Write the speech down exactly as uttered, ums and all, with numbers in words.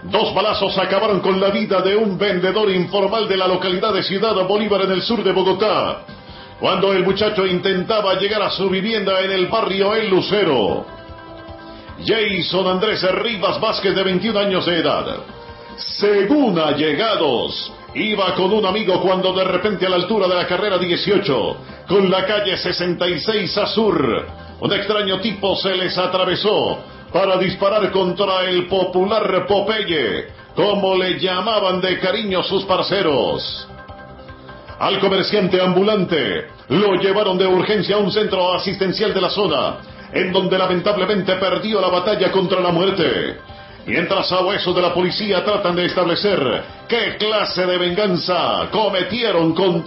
Dos balazos acabaron con la vida de un vendedor informal de la localidad de Ciudad Bolívar en el sur de Bogotá, cuando el muchacho intentaba llegar a su vivienda en el barrio El Lucero. Jason Andrés Rivas Vázquez, de veintiún años de edad, según allegados, iba con un amigo cuando de repente a la altura de la carrera dieciocho, con la calle sesenta y seis Azur, un extraño tipo se les atravesó para disparar contra el popular Popeye, como le llamaban de cariño sus parceros. Al comerciante ambulante lo llevaron de urgencia a un centro asistencial de la zona, en donde lamentablemente perdió la batalla contra la muerte. Mientras sabuesos de la policía tratan de establecer qué clase de venganza cometieron contra